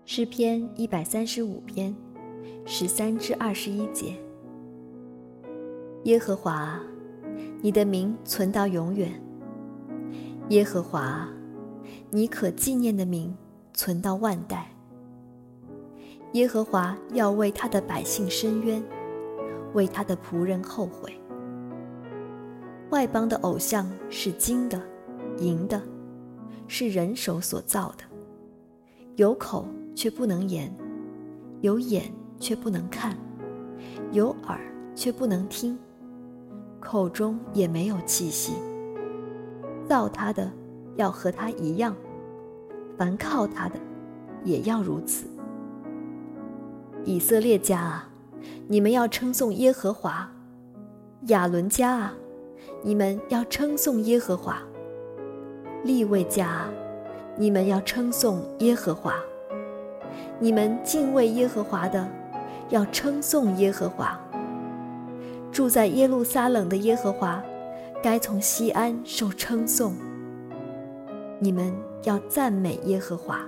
诗篇135篇13至21节。耶和华啊，你的名存到永远。耶和华啊，你可纪念的名存到万代。耶和华要为他的百姓伸冤，为他的仆人后悔。外邦的偶像是金的、银的，是人手所造的，有口却不能言，有眼却不能看，有耳却不能听，口中也没有气息。造他的要和他一样，凡靠他的也要如此。以色列家啊，你们要称颂耶和华；亚伦家啊，你们要称颂耶和华；利未家啊，你们要称颂耶和华。你们敬畏耶和华的，要称颂耶和华。住在耶路撒冷的耶和华，该从西安受称颂。你们要赞美耶和华。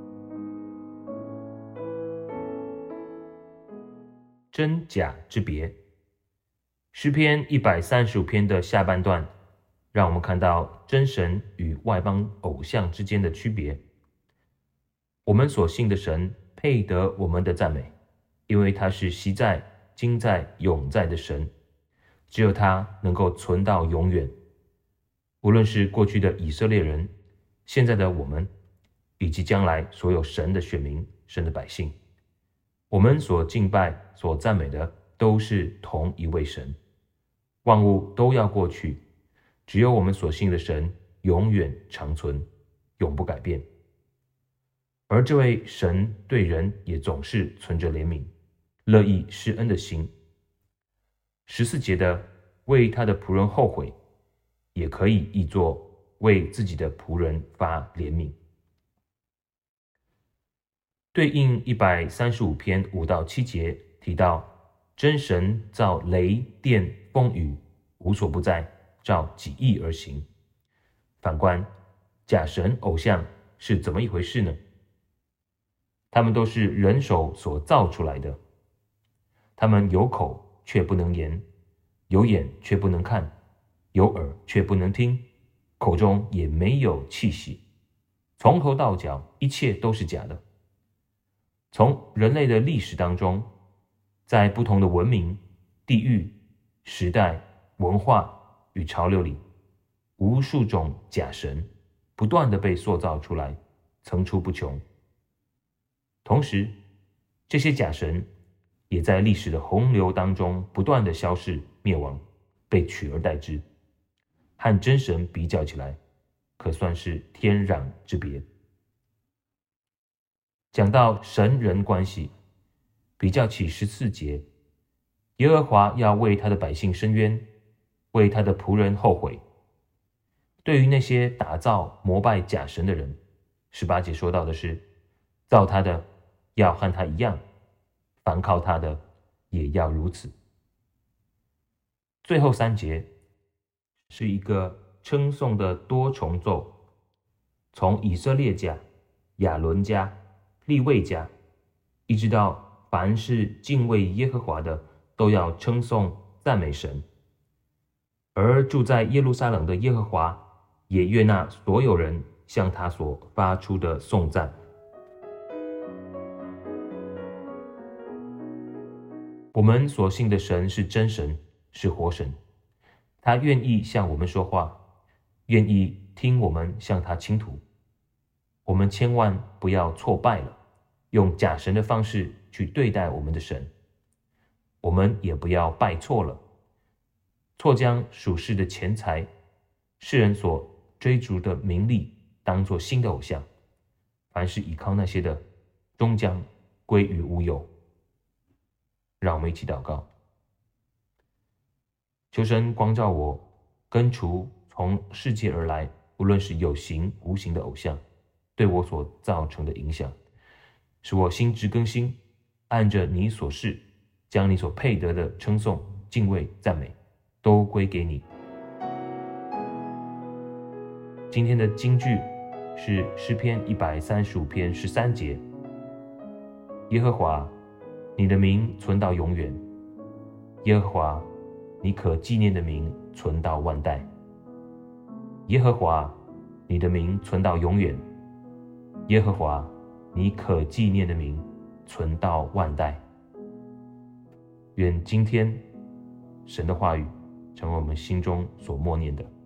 真假之别。诗篇135篇的下半段，让我们看到真神与外邦偶像之间的区别。我们所信的神配得我们的赞美，因为他是昔在、今在、永在的神，只有他能够存到永远。无论是过去的以色列人，现在的我们，以及将来所有神的选民、神的百姓，我们所敬拜、所赞美的都是同一位神。万物都要过去，只有我们所信的神永远长存，永不改变。而这位神对人也总是存着怜悯，乐意施恩的心。14节的为他的仆人后悔，也可以译作为自己的仆人发怜悯。对应135篇5到7节提到，真神造雷电风雨，无所不在，照己意而行。反观假神偶像是怎么一回事呢？他们都是人手所造出来的，他们有口却不能言，有眼却不能看，有耳却不能听，口中也没有气息，从头到脚一切都是假的。从人类的历史当中，在不同的文明、地域、时代、文化与潮流里，无数种假神不断地被塑造出来，层出不穷。同时，这些假神也在历史的洪流当中不断地消逝灭亡，被取而代之，和真神比较起来，可算是天壤之别。讲到神人关系，比较起14节，耶和华要为他的百姓伸冤，为他的仆人后悔。对于那些打造膜拜假神的人，18节说到的是，造他的要和他一样，凡靠他的也要如此。最后3节是一个称颂的多重奏，从以色列家、亚伦家、利未家，一直到凡是敬畏耶和华的，都要称颂赞美神。而住在耶路撒冷的耶和华，也悦纳所有人向他所发出的颂赞。我们所信的神是真神，是活神，他愿意向我们说话，愿意听我们向他倾吐。我们千万不要挫败了，用假神的方式去对待我们的神。我们也不要拜错了，错将属世的钱财、世人所追逐的名利当作新的偶像，凡是倚靠那些的，终将归于无有。让我们一起祷告。求神光照我，根除从世界而来，无论是有形无形的偶像对我所造成的影响，使我心智更新，按着你所示，将你所配得的称颂、敬畏、赞美都归给你。今天的金句是诗篇135篇13节， 耶和华，你的名存到永远。耶和华，你可纪念的名存到万代。耶和华，你的名存到永远。耶和华，你可纪念的名存到万代。愿今天神的话语成为我们心中所默念的。